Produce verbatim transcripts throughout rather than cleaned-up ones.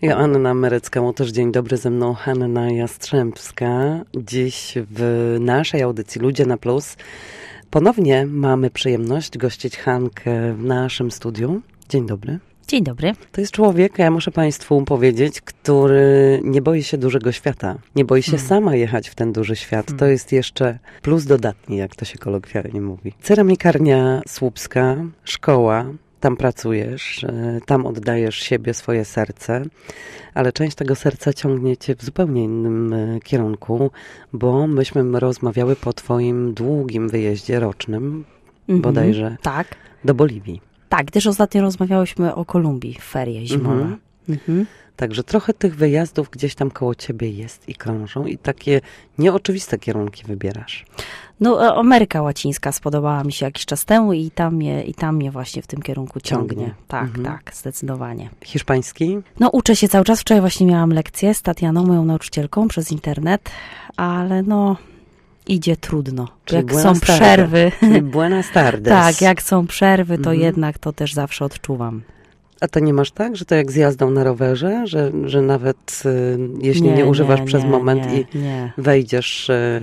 Joanna Merecka-Łotosz, dzień dobry, ze mną Hanna Jastrzębska. Dziś w naszej audycji Ludzie na Plus ponownie mamy przyjemność gościć Hankę w naszym studiu. Dzień dobry. Dzień dobry. To jest człowiek, ja muszę Państwu powiedzieć, który nie boi się dużego świata. Nie boi się hmm. sama jechać w ten duży świat. Hmm. To jest jeszcze plus dodatni, jak to się kolokwialnie mówi. Ceramikarnia Słupska, szkoła. Tam pracujesz, tam oddajesz siebie, swoje serce, ale część tego serca ciągnie cię w zupełnie innym kierunku, bo myśmy rozmawiały po twoim długim wyjeździe rocznym, mm-hmm. bodajże, tak. do Boliwii. Tak, też ostatnio rozmawiałyśmy o Kolumbii w ferie zimowe. Mm-hmm. Mm-hmm. Także trochę tych wyjazdów gdzieś tam koło ciebie jest i krążą i takie nieoczywiste kierunki wybierasz. No, Ameryka Łacińska spodobała mi się jakiś czas temu i tam mnie, i tam mnie właśnie w tym kierunku ciągnie. ciągnie. Tak, mhm. tak, zdecydowanie. Hiszpański? No, uczę się cały czas. Wczoraj właśnie miałam lekcję z Tatianą, moją nauczycielką, przez internet, ale no, idzie trudno. Czyli jak są starde. przerwy. Czyli buenas tardes. Tak, jak są przerwy, to mhm. jednak to też zawsze odczuwam. A to nie masz tak, że to jak z jazdą na rowerze, że, że nawet y, jeśli nie, nie używasz nie, przez nie, moment nie, i nie. wejdziesz y,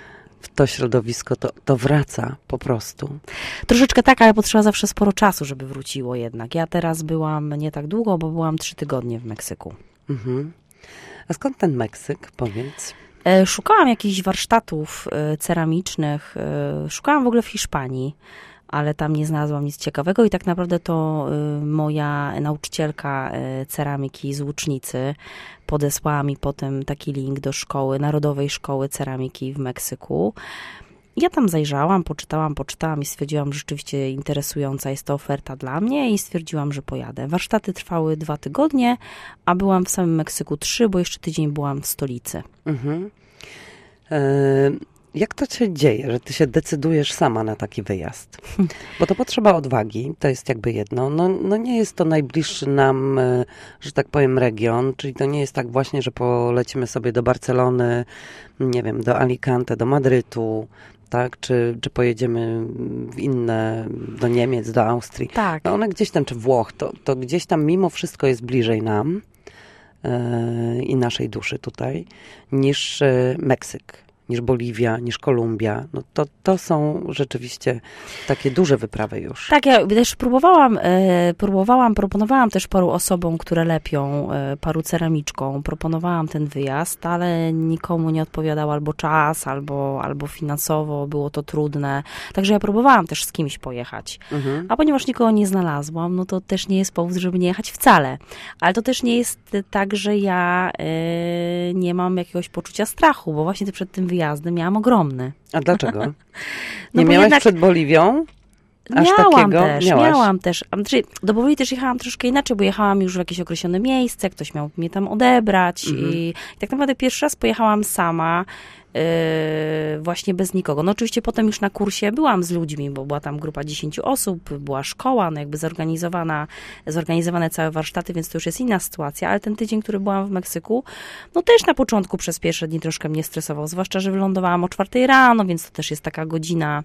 w to środowisko, to, to wraca po prostu? Troszeczkę tak, ale potrzeba zawsze sporo czasu, żeby wróciło jednak. Ja teraz byłam nie tak długo, bo byłam trzy tygodnie w Meksyku. Mhm. A skąd ten Meksyk, powiedz? Szukałam jakichś warsztatów ceramicznych, szukałam w ogóle w Hiszpanii, ale tam nie znalazłam nic ciekawego i tak naprawdę to y, moja nauczycielka y, ceramiki z Łucznicy podesłała mi potem taki link do szkoły, Narodowej Szkoły Ceramiki w Meksyku. Ja tam zajrzałam, poczytałam, poczytałam i stwierdziłam, że rzeczywiście interesująca jest to oferta dla mnie i stwierdziłam, że pojadę. Warsztaty trwały dwa tygodnie, a byłam w samym Meksyku trzy, bo jeszcze tydzień byłam w stolicy. Mhm. E- Jak to się dzieje, że ty się decydujesz sama na taki wyjazd? Bo to potrzeba odwagi, to jest jakby jedno. No, no nie jest to najbliższy nam, że tak powiem, region, czyli to nie jest tak właśnie, że polecimy sobie do Barcelony, nie wiem, do Alicante, do Madrytu, tak? Czy, czy pojedziemy w inne, do Niemiec, do Austrii. Tak. No one gdzieś tam, czy Włoch, to, to gdzieś tam mimo wszystko jest bliżej nam yy, i naszej duszy tutaj, niż yy, Meksyk. niż Boliwia, niż Kolumbia. No to, to są rzeczywiście takie duże wyprawy już. Tak, ja też próbowałam, e, próbowałam, proponowałam też paru osobom, które lepią, e, paru ceramiczkom, proponowałam ten wyjazd, ale nikomu nie odpowiadał albo czas, albo, albo finansowo, było to trudne. Także ja próbowałam też z kimś pojechać. Mhm. A ponieważ nikogo nie znalazłam, no to też nie jest powód, żeby nie jechać wcale. Ale to też nie jest tak, że ja e, nie mam jakiegoś poczucia strachu, bo właśnie przed tym wyjazdem miałam ogromny. A dlaczego? Nie no miałaś jednak... przed Boliwią? Aż miałam takiego? też, Miałaś. miałam też. Znaczy, do Boliwii też jechałam troszkę inaczej, bo jechałam już w jakieś określone miejsce, ktoś miał mnie tam odebrać mhm. i, i tak naprawdę pierwszy raz pojechałam sama, yy, właśnie bez nikogo. No oczywiście potem już na kursie byłam z ludźmi, bo była tam grupa dziesięciu osób, była szkoła, no jakby zorganizowana, zorganizowane całe warsztaty, więc to już jest inna sytuacja, ale ten tydzień, który byłam w Meksyku, no też na początku przez pierwsze dni troszkę mnie stresował, zwłaszcza, że wylądowałam o czwartej rano, więc to też jest taka godzina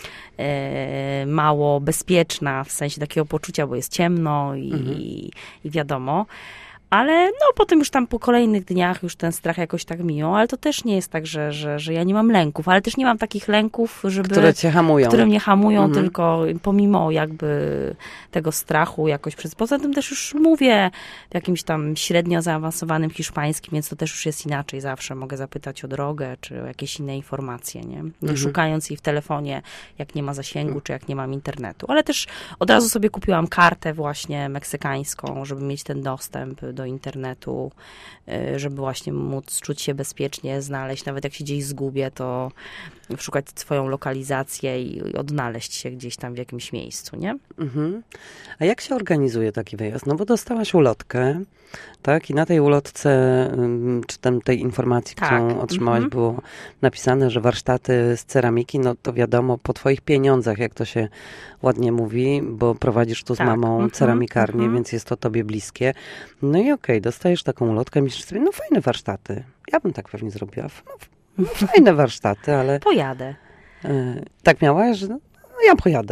e, mało bezpieczna, w sensie takiego poczucia, bo jest ciemno i, mhm. i, i wiadomo. Ale no potem już tam po kolejnych dniach już ten strach jakoś tak minął, ale to też nie jest tak, że, że, że ja nie mam lęków, ale też nie mam takich lęków, żeby... Które cię hamują. Które mnie hamują, mhm. tylko pomimo jakby tego strachu jakoś przez... Poza tym też już mówię w jakimś tam średnio zaawansowanym hiszpańskim, więc to też już jest inaczej zawsze. Mogę zapytać o drogę, czy o jakieś inne informacje, nie? Nie mhm. szukając jej w telefonie, jak nie ma zasięgu, mhm. czy jak nie mam internetu. Ale też od razu sobie kupiłam kartę właśnie meksykańską, żeby mieć ten dostęp do internetu, żeby właśnie móc czuć się bezpiecznie, znaleźć, nawet jak się gdzieś zgubię, to szukać swoją lokalizację i odnaleźć się gdzieś tam w jakimś miejscu, nie? Mhm. A jak się organizuje taki wyjazd? No bo dostałaś ulotkę, tak? I na tej ulotce, czy tam tej informacji, tak. którą otrzymałaś, mhm. było napisane, że warsztaty z ceramiki, no to wiadomo, po twoich pieniądzach, jak to się ładnie mówi, bo prowadzisz tu z tak. mamą mhm. ceramikarnię, mhm. więc jest to tobie bliskie. No i okej, okay, dostajesz taką ulotkę, myślisz sobie, no fajne warsztaty. Ja bym tak pewnie zrobiła. No, fajne warsztaty, ale... Pojadę. Y, tak miałaś, że no, ja pojadę.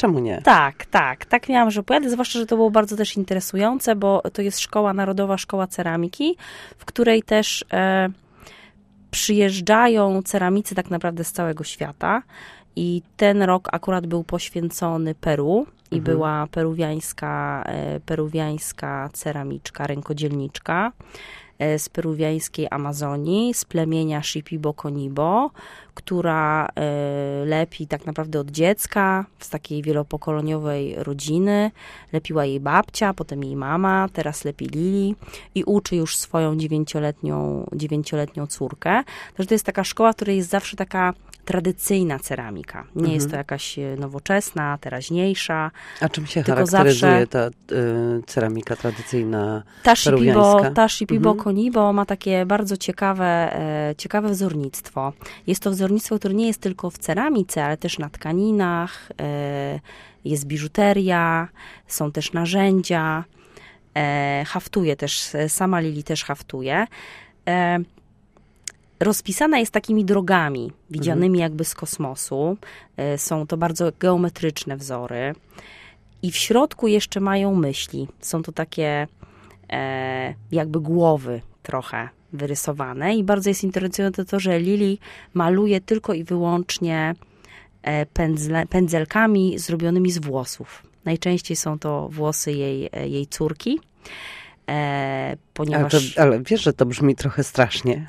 czemu nie? Tak, tak, tak miałam, że pojadę, zwłaszcza, że to było bardzo też interesujące, bo to jest szkoła, Narodowa Szkoła Ceramiki, w której też e, przyjeżdżają ceramicy tak naprawdę z całego świata i ten rok akurat był poświęcony Peru i mhm. była peruwiańska, e, peruwiańska ceramiczka, rękodzielniczka z peruwiańskiej Amazonii, z plemienia Shipibo-Konibo, która y, lepi tak naprawdę od dziecka, z takiej wielopokoleniowej rodziny. Lepiła jej babcia, potem jej mama, teraz lepi Lili i uczy już swoją dziewięcioletnią, dziewięcioletnią córkę. Także to jest taka szkoła, w której jest zawsze taka tradycyjna ceramika. Nie mhm. jest to jakaś nowoczesna, teraźniejsza. A czym się charakteryzuje zawsze... ta y, ceramika tradycyjna ta peruwiańska? Shipibo, ta Shipibo-Konibo mhm. ma takie bardzo ciekawe, e, ciekawe wzornictwo. Jest to wzornictwo, które nie jest tylko w ceramice, ale też na tkaninach, e, jest biżuteria, są też narzędzia, e, haftuje też, sama Lili też haftuje. E, Rozpisana jest takimi drogami, widzianymi mhm. jakby z kosmosu. E, są to bardzo geometryczne wzory. I w środku jeszcze mają myśli. Są to takie e, jakby głowy trochę wyrysowane. I bardzo jest interesujące to, że Lili maluje tylko i wyłącznie e, pędzle, pędzelkami zrobionymi z włosów. Najczęściej są to włosy jej, jej córki. E, ponieważ... ale, to, ale wiesz, że to brzmi trochę strasznie.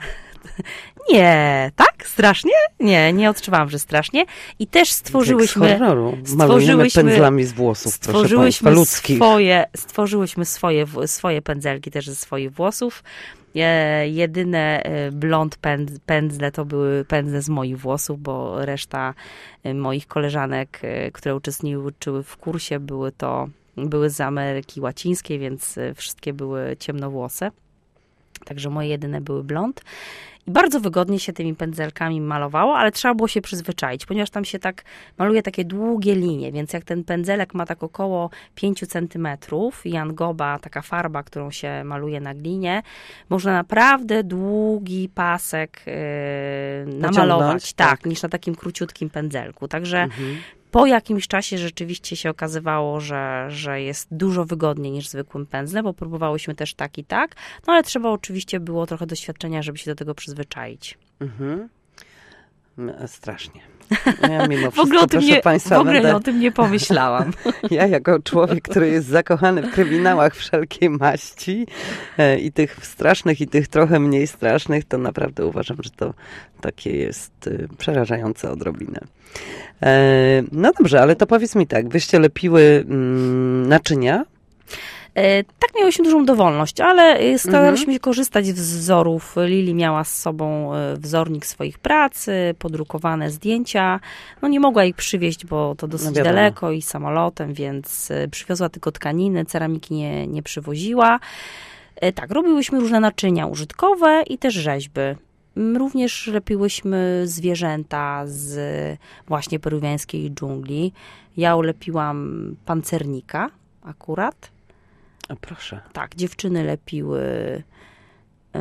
Nie, tak? Strasznie? Nie, nie odczuwałam, że strasznie. I też stworzyłyśmy... Jak z horroru. Malujemy pędzlami z włosów, stworzyłyśmy proszę państwa, swoje, stworzyłyśmy swoje, swoje pędzelki też ze swoich włosów. E, jedyne blond pędz, pędzle to były pędzle z moich włosów, bo reszta moich koleżanek, które uczestniczyły w kursie, były to były z Ameryki Łacińskiej, więc wszystkie były ciemnowłose. Także moje jedyne były blond. I bardzo wygodnie się tymi pędzelkami malowało, ale trzeba było się przyzwyczaić, ponieważ tam się tak maluje takie długie linie, więc jak ten pędzelek ma tak około pięć centymetrów, jangoba, taka farba, którą się maluje na glinie, można naprawdę długi pasek yy, namalować, tak, tak, niż na takim króciutkim pędzelku. Także mhm. po jakimś czasie rzeczywiście się okazywało, że, że jest dużo wygodniej niż zwykłym pędzlem, bo próbowałyśmy też tak i tak, no ale trzeba oczywiście było trochę doświadczenia, żeby się do tego przyzwyczaić. Mhm. Strasznie. Ja mimo wszystko, w ogóle o tym proszę nie, państwa, w ogóle będę... o tym nie pomyślałam. Ja jako człowiek, który jest zakochany w kryminałach wszelkiej maści e, i tych strasznych, i tych trochę mniej strasznych, to naprawdę uważam, że to takie jest e, przerażające odrobinę. E, no dobrze, ale to powiedz mi tak, wyście lepiły mm, naczynia? Tak, miałyśmy dużą dowolność, ale staraliśmy mhm. się korzystać z wzorów. Lili miała z sobą wzornik swoich prac, podrukowane zdjęcia. No nie mogła ich przywieźć, bo to dosyć no daleko i samolotem, więc przywiozła tylko tkaniny, ceramiki nie, nie przywoziła. Tak, robiłyśmy różne naczynia użytkowe i też rzeźby. Również lepiłyśmy zwierzęta z właśnie peruwiańskiej dżungli. Ja ulepiłam pancernika akurat. A proszę. Tak, dziewczyny lepiły, yy,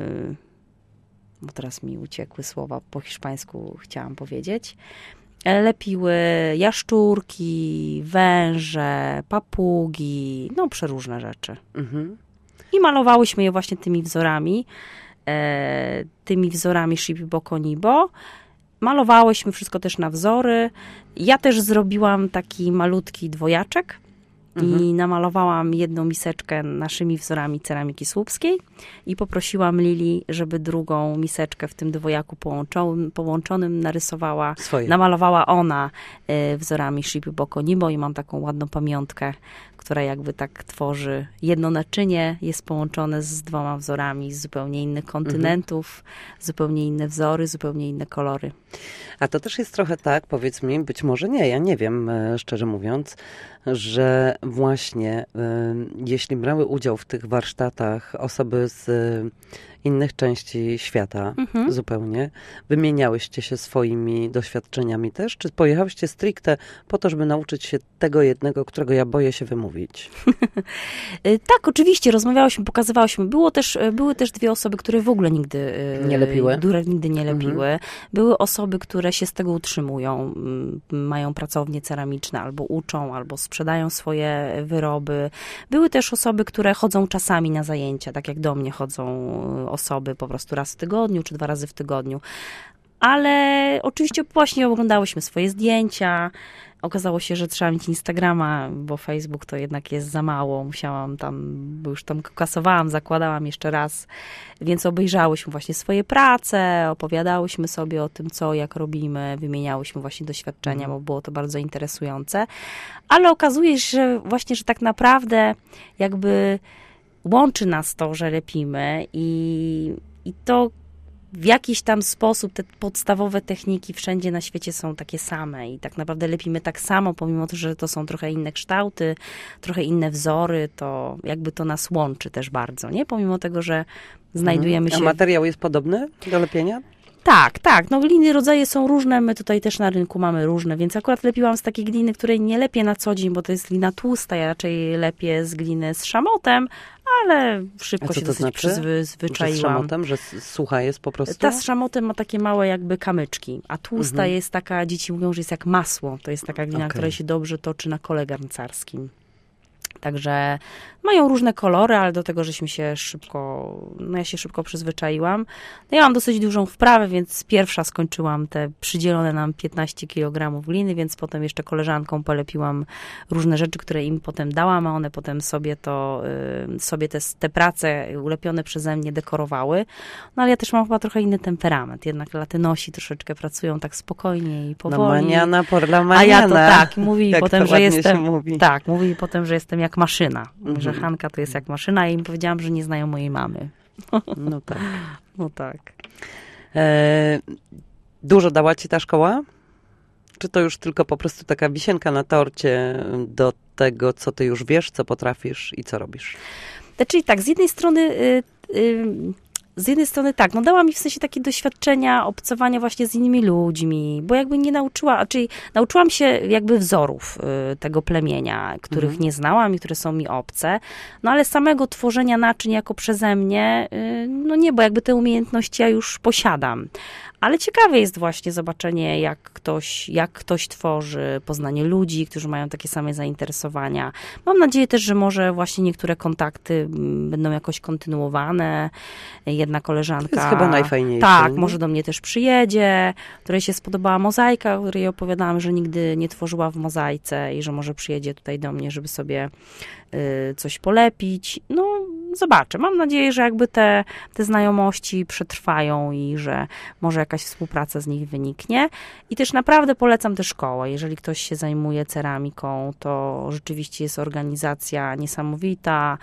bo teraz mi uciekły słowa, po hiszpańsku chciałam powiedzieć, lepiły jaszczurki, węże, papugi, no przeróżne rzeczy. Mhm. I malowałyśmy je właśnie tymi wzorami, e, tymi wzorami Shipibo-Konibo. Malowałyśmy wszystko też na wzory. Ja też zrobiłam taki malutki dwojaczek. Mhm. I namalowałam jedną miseczkę naszymi wzorami ceramiki słupskiej i poprosiłam Lili, żeby drugą miseczkę w tym dwojaku połączonym, połączonym narysowała. Swoje. Namalowała ona y, wzorami Shipibo-Konibo i mam taką ładną pamiątkę, która jakby tak tworzy jedno naczynie, jest połączone z dwoma wzorami z zupełnie innych kontynentów, mhm. zupełnie inne wzory, zupełnie inne kolory. A to też jest trochę tak, powiedz mi, być może nie, ja nie wiem, szczerze mówiąc, że właśnie y, jeśli brały udział w tych warsztatach osoby z y, innych części świata Mhm. zupełnie. Wymieniałyście się swoimi doświadczeniami też? Czy pojechałyście stricte po to, żeby nauczyć się tego jednego, którego ja boję się wymówić? Tak, oczywiście, rozmawiałyśmy, pokazywałyśmy. Było też, były też dwie osoby, które w ogóle nigdy Nie lepiły? Które nigdy nie lepiły. Mhm. Były osoby, które się z tego utrzymują. Mają pracownie ceramiczne, albo uczą, albo sprzedają swoje wyroby. Były też osoby, które chodzą czasami na zajęcia, tak jak do mnie chodzą osoby po prostu raz w tygodniu, czy dwa razy w tygodniu. Ale oczywiście właśnie oglądałyśmy swoje zdjęcia. Okazało się, że trzeba mieć Instagrama, bo Facebook to jednak jest za mało. Musiałam tam, bo już tam kasowałam, zakładałam jeszcze raz. Więc obejrzałyśmy właśnie swoje prace, opowiadałyśmy sobie o tym, co, jak robimy, wymieniałyśmy właśnie doświadczenia, bo było to bardzo interesujące. Ale okazuje się, że właśnie, że tak naprawdę jakby łączy nas to, że lepimy i, i to w jakiś tam sposób te podstawowe techniki wszędzie na świecie są takie same i tak naprawdę lepimy tak samo, pomimo to, że to są trochę inne kształty, trochę inne wzory, to jakby to nas łączy też bardzo, nie? Pomimo tego, że znajdujemy się... A materiał jest podobny do lepienia? Tak, tak. No gliny, rodzaje są różne, my tutaj też na rynku mamy różne, więc akurat lepiłam z takiej gliny, której nie lepię na co dzień, bo to jest glina tłusta, ja raczej lepię z gliny z szamotem, ale szybko się to dosyć znaczy? przyzwyczaiłam. Że z szamotem, że sucha jest po prostu? Ta z szamotem ma takie małe jakby kamyczki, a tłusta Mhm. jest taka, dzieci mówią, że jest jak masło. To jest taka glina, Okej. która się dobrze toczy na kole garncarskim. Także mają różne kolory, ale do tego, żeśmy się szybko, no ja się szybko przyzwyczaiłam. No ja mam dosyć dużą wprawę, więc pierwsza skończyłam te przydzielone nam piętnaście kilogramów gliny, więc potem jeszcze koleżankom polepiłam różne rzeczy, które im potem dałam, a one potem sobie to, y, sobie te, te prace ulepione przeze mnie dekorowały. No ale ja też mam chyba trochę inny temperament, jednak latynosi troszeczkę pracują tak spokojnie i powoli. No maniana por la A ja to mañana. tak, mówi Jak potem, to że ładnie jestem, się mówi. tak, mówi potem, że jestem jak maszyna, Mhm. że Hanka to jest jak maszyna i im powiedziałam, że nie znają mojej mamy. No tak. No tak. E, dużo dała ci ta szkoła? Czy to już tylko po prostu taka wisienka na torcie do tego, co ty już wiesz, co potrafisz i co robisz? Znaczy tak, z jednej strony y, y, z jednej strony tak, no dała mi w sensie takie doświadczenia obcowania właśnie z innymi ludźmi, bo jakby nie nauczyła, czyli nauczyłam się jakby wzorów y, tego plemienia, których Mhm. nie znałam i które są mi obce, no ale samego tworzenia naczyń jako przeze mnie, y, no nie, bo jakby te umiejętności ja już posiadam. Ale ciekawe jest właśnie zobaczenie, jak ktoś, jak ktoś tworzy, poznanie ludzi, którzy mają takie same zainteresowania. Mam nadzieję też, że może właśnie niektóre kontakty mm, będą jakoś kontynuowane. Jedna koleżanka... To jest chyba najfajniejsze. Tak, nie? może do mnie też przyjedzie, której się spodobała mozaika, o której opowiadałam, że nigdy nie tworzyła w mozaice i że może przyjedzie tutaj do mnie, żeby sobie y, coś polepić. No, zobaczę. Mam nadzieję, że jakby te, te znajomości przetrwają i że może jakaś współpraca z nich wyniknie. I też naprawdę polecam tę szkołę. Jeżeli ktoś się zajmuje ceramiką, to rzeczywiście jest organizacja niesamowita.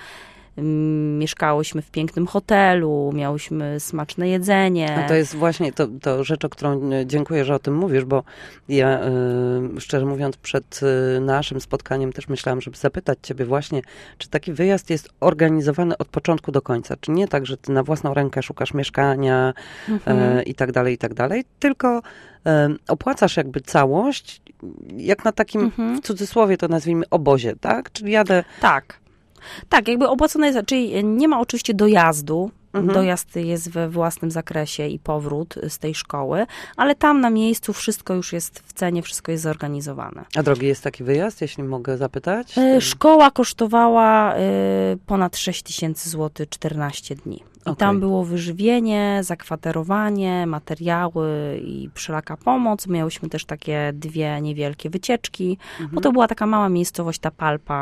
Mieszkałyśmy w pięknym hotelu, miałyśmy smaczne jedzenie. A to jest właśnie to, to rzecz, o którą dziękuję, że o tym mówisz, bo ja y, szczerze mówiąc przed y, naszym spotkaniem też myślałam, żeby zapytać ciebie właśnie, czy taki wyjazd jest organizowany od początku do końca, czy nie tak, że ty na własną rękę szukasz mieszkania Mhm. y, i tak dalej, i tak dalej, tylko y, opłacasz jakby całość, jak na takim, Mhm. w cudzysłowie to nazwijmy, obozie, tak? Czyli jadę... Tak. Tak, jakby opłacone jest, czyli nie ma oczywiście dojazdu. Mhm. Dojazd jest we własnym zakresie i powrót z tej szkoły, ale tam na miejscu wszystko już jest w cenie, wszystko jest zorganizowane. A drogi jest taki wyjazd, jeśli mogę zapytać? E, Szkoła kosztowała e, ponad sześć tysięcy złotych czternaście dni. I Okej. tam było wyżywienie, zakwaterowanie, materiały i wszelaka pomoc. Miałyśmy też takie dwie niewielkie wycieczki, Mhm. bo to była taka mała miejscowość, ta Palpa,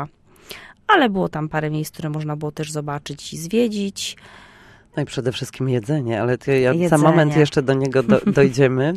ale było tam parę miejsc, które można było też zobaczyć i zwiedzić. No i przede wszystkim jedzenie, ale to ja za Jedzenie. moment jeszcze do niego do, dojdziemy.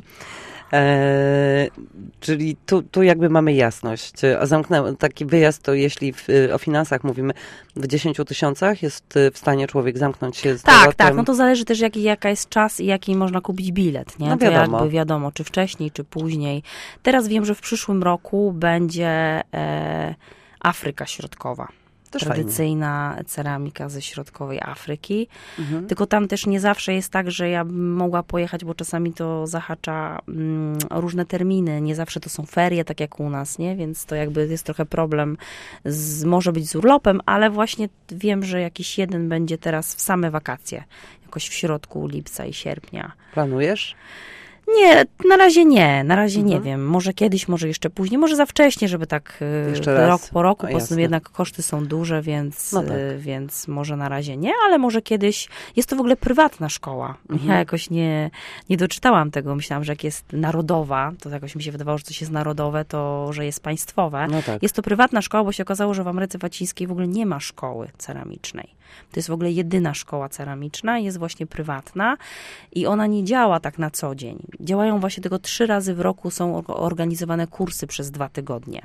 E, czyli tu, tu jakby mamy jasność. A zamknę taki wyjazd, to jeśli w, o finansach mówimy, w dziesięciu tysiącach jest w stanie człowiek zamknąć się z Tak, powrotem. tak, no to zależy też jaki, jaka jest czas i jaki można kupić bilet, nie? No To wiadomo. jakby wiadomo, czy wcześniej, czy później. Teraz wiem, że w przyszłym roku będzie e, Afryka Środkowa. Też tradycyjna fajnie. ceramika ze środkowej Afryki. Mhm. Tylko tam też nie zawsze jest tak, że ja bym mogła pojechać, bo czasami to zahacza mm, różne terminy. Nie zawsze to są ferie, tak jak u nas, nie? Więc to jakby jest trochę problem. Z, może być z urlopem, ale właśnie wiem, że jakiś jeden będzie teraz w same wakacje. Jakoś w środku lipca i sierpnia. Planujesz? Nie, na razie nie, na razie Mhm. nie wiem. Może kiedyś, może jeszcze później, może za wcześnie, żeby tak Jeszcze y, raz. rok po roku, O, po prostu jasne. jednak koszty są duże, więc, No tak. y, więc może na razie nie, ale może kiedyś. Jest to w ogóle prywatna szkoła. Mhm. Ja jakoś nie, nie doczytałam tego. Myślałam, że jak jest narodowa, to jakoś mi się wydawało, że coś jest narodowe, to że jest państwowe. No tak. Jest to prywatna szkoła, bo się okazało, że w Ameryce Łacińskiej w ogóle nie ma szkoły ceramicznej. To jest w ogóle jedyna szkoła ceramiczna, jest właśnie prywatna i ona nie działa tak na co dzień. Działają właśnie tylko trzy razy w roku, są organizowane kursy przez dwa tygodnie.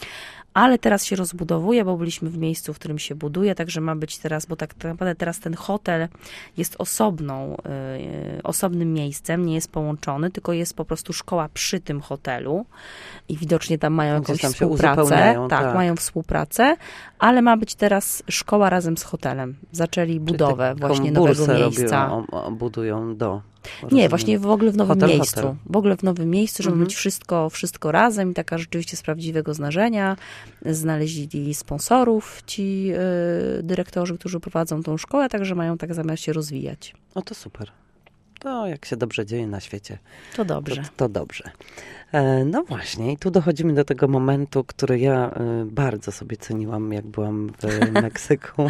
Ale teraz się rozbudowuje, bo byliśmy w miejscu, w którym się buduje, także ma być teraz, bo tak naprawdę teraz ten hotel jest osobną, yy, osobnym miejscem, nie jest połączony, tylko jest po prostu szkoła przy tym hotelu i widocznie tam mają Gdzieś jakąś tam się współpracę. uzupełniają, Tak, tak. mają współpracę, ale ma być teraz szkoła razem z hotelem. Zaczęli budowę Taką właśnie nowego bursę miejsca. Robią, o, o, budują do... Nie, rozumiem. właśnie w ogóle w nowym Hotel, miejscu. hotel. W ogóle w nowym miejscu, żeby Mhm. być wszystko, wszystko razem i taka rzeczywiście z prawdziwego zdarzenia. Znaleźli sponsorów ci y, dyrektorzy, którzy prowadzą tą szkołę, także mają tak zamiar się rozwijać. O, to super. To jak się dobrze dzieje na świecie, To dobrze. to, to dobrze. E, no właśnie, i tu dochodzimy do tego momentu, który ja e, bardzo sobie ceniłam, jak byłam w Meksyku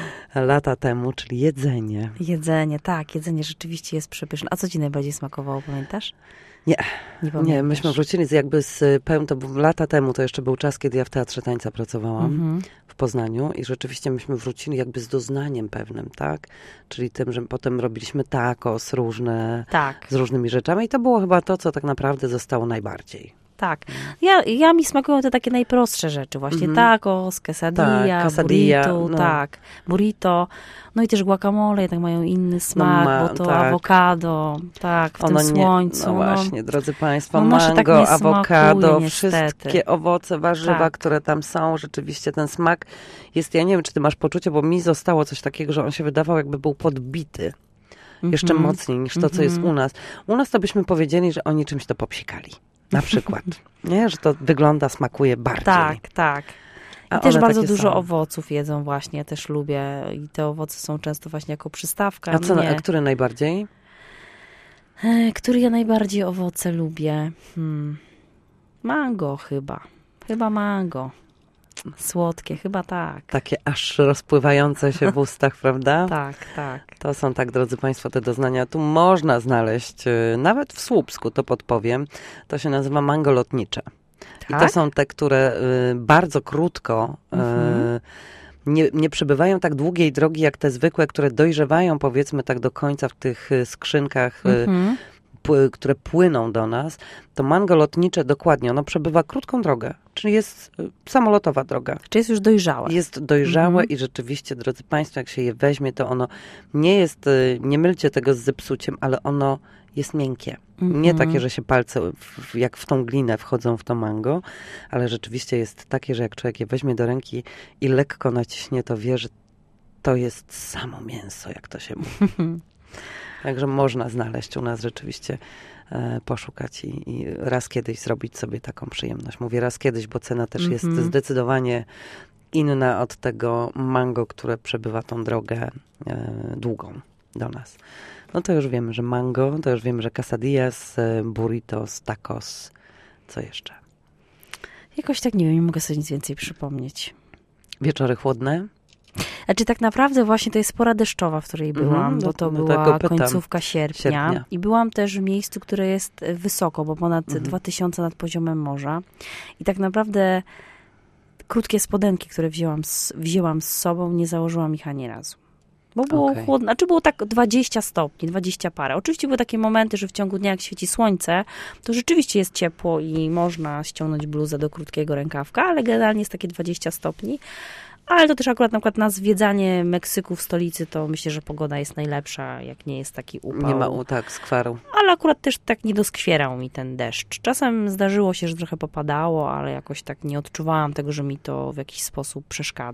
lata temu, czyli jedzenie. Jedzenie, tak, jedzenie rzeczywiście jest przepyszne. A co ci najbardziej smakowało, pamiętasz? Nie, Nie, nie, pamiętasz. myśmy wrócili z jakby z pełną, to był lata temu, to jeszcze był czas, kiedy ja w Teatrze Tańca pracowałam. Mhm. W Poznaniu i rzeczywiście myśmy wrócili jakby z doznaniem pewnym, tak? Czyli tym, że potem robiliśmy tacos różne, Tak, z różnymi rzeczami i to było chyba to, co tak naprawdę zostało najbardziej. tak. Ja, ja mi smakują te takie najprostsze rzeczy, właśnie Mhm. tacos, quesadilla, Tak, quesadilla, burrito, no. tak, burrito, no i też guacamole, jednak mają inny smak, ma- bo to tak. awokado, tak, w Ono tym nie, słońcu. no właśnie, drodzy Państwo, no może tak mango, nie smakuje, awokado, niestety. wszystkie owoce, warzywa, Tak. które tam są, rzeczywiście ten smak jest, ja nie wiem, czy ty masz poczucie, bo mi zostało coś takiego, że on się wydawał, jakby był podbity. Jeszcze Mhm. mocniej niż to, co jest Mhm. u nas. U nas to byśmy powiedzieli, że oni czymś to popsikali. Na przykład. Nie? Że to wygląda, smakuje bardziej. Tak, tak. A I też one bardzo takie dużo są. owoców jedzą właśnie, ja też lubię i te owoce są często właśnie jako przystawka. A, co, Nie. a które najbardziej? E, Który ja najbardziej owoce lubię? Hmm. Mango chyba. Chyba mango. Słodkie, chyba tak. Takie aż rozpływające się w ustach, prawda? Tak, tak. To są tak, drodzy Państwo, te doznania. Tu można znaleźć, y, nawet w Słupsku, to podpowiem. To się nazywa mango lotnicze. I to Tak? są te, które y, bardzo krótko y, Mhm. nie, nie przebywają tak długiej drogi, jak te zwykłe, które dojrzewają, powiedzmy tak do końca w tych y, skrzynkach, y, Mhm. pły, które płyną do nas. To mango lotnicze dokładnie, ono przebywa krótką drogę, czyli jest y, samolotowa droga. Czy jest już dojrzałe? Jest dojrzałe Mhm. i rzeczywiście, drodzy Państwo, jak się je weźmie, to ono nie jest, y, nie mylcie tego z zepsuciem, ale ono jest miękkie. Nie Mhm. takie, że się palce w, jak w tą glinę wchodzą w to mango, ale rzeczywiście jest takie, że jak człowiek je weźmie do ręki i lekko naciśnie, to wie, że to jest samo mięso, jak to się mówi. Także można znaleźć u nas rzeczywiście, e, poszukać i, i raz kiedyś zrobić sobie taką przyjemność. Mówię raz kiedyś, bo cena też jest Mhm. zdecydowanie inna od tego mango, które przebywa tą drogę e, długą do nas. No to już wiemy, że mango, to już wiemy, że quesadillas, e, burritos, tacos, co jeszcze? Jakoś tak nie wiem, nie mogę sobie nic więcej przypomnieć. Wieczory chłodne? Znaczy tak naprawdę właśnie to jest pora deszczowa, w której Mhm, byłam, do- bo to do była tego pytam. końcówka sierpnia. Sierpnia. I byłam też w miejscu, które jest e, wysoko, bo ponad Mhm. dwa tysiące nad poziomem morza. I tak naprawdę krótkie spodenki, które wzięłam z, wzięłam z sobą, nie założyłam ich ani razu. Bo było Okej. chłodno, znaczy było tak dwadzieścia stopni, dwadzieścia parę. Oczywiście były takie momenty, że w ciągu dnia, jak świeci słońce, to rzeczywiście jest ciepło i można ściągnąć bluzę do krótkiego rękawka, ale generalnie jest takie dwadzieścia stopni. Ale to też akurat na przykład na zwiedzanie Meksyku w stolicy, to myślę, że pogoda jest najlepsza, jak nie jest taki upał. Nie ma u, tak, skwaru. Ale akurat też tak nie doskwierał mi ten deszcz. Czasem zdarzyło się, że trochę popadało, ale jakoś tak nie odczuwałam tego, że mi to w jakiś sposób przeszkadza.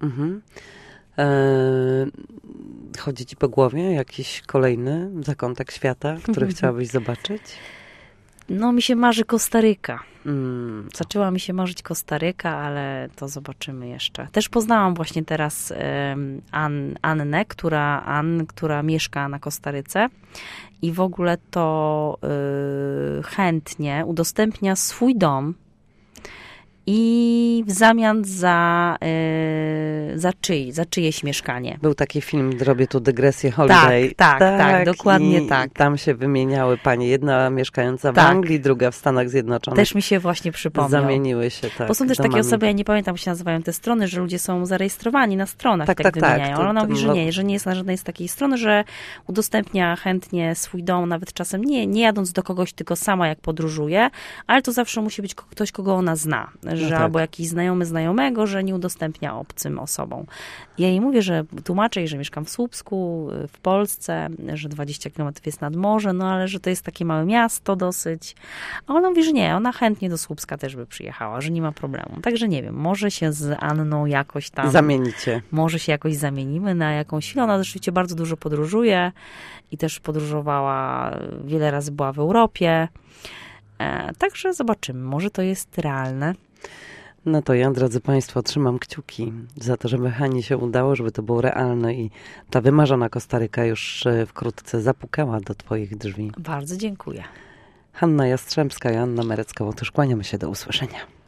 Mhm. Eee, chodzi ci po głowie jakiś kolejny zakątek świata, który chciałabyś zobaczyć? No, mi się marzy Kostaryka. Mm. Zaczęła mi się marzyć Kostaryka, ale to zobaczymy jeszcze. Też poznałam właśnie teraz um, An, Annę, która, Ann, która mieszka na Kostaryce i w ogóle to y, chętnie udostępnia swój dom i w zamian za, y, za, czyj, za czyjeś mieszkanie. Był taki film, robię tu dygresję, Holiday. Tak, tak, tak, dokładnie i tak. Tam się wymieniały panie, jedna mieszkająca w tak. Anglii, druga w Stanach Zjednoczonych. Też mi się właśnie przypomniał. Zamieniły się, tak. Bo są też domami. takie osoby, ja nie pamiętam, jak się nazywają te strony, że ludzie są zarejestrowani na stronach, tak, tak, tak, tak wymieniają. tak. Ale ona To, mówi, to, że nie, że nie jest na żadnej z takiej strony, że udostępnia chętnie swój dom, nawet czasem nie, nie jadąc do kogoś, tylko sama jak podróżuje, ale to zawsze musi być ktoś, kogo ona zna, że no tak. albo jakiś znajomy znajomego, że nie udostępnia obcym osobom. Ja jej mówię, że tłumaczę jej, że mieszkam w Słupsku, w Polsce, że dwadzieścia kilometrów jest nad morze, no ale że to jest takie małe miasto dosyć. A ona mówi, że nie, ona chętnie do Słupska też by przyjechała, że nie ma problemu. Także nie wiem, może się z Anną jakoś tam... Zamienicie. Może się jakoś zamienimy na jakąś chwilę. Ona rzeczywiście bardzo dużo podróżuje i też podróżowała, wiele razy była w Europie. E, także zobaczymy, może to jest realne. No to ja, drodzy Państwo, trzymam kciuki za to, żeby Hani się udało, żeby to było realne i ta wymarzona Kostaryka już wkrótce zapukała do Twoich drzwi. Bardzo dziękuję. Hanna Jastrzębska i Anna Merecka-Łotysz, kłaniamy się, do usłyszenia.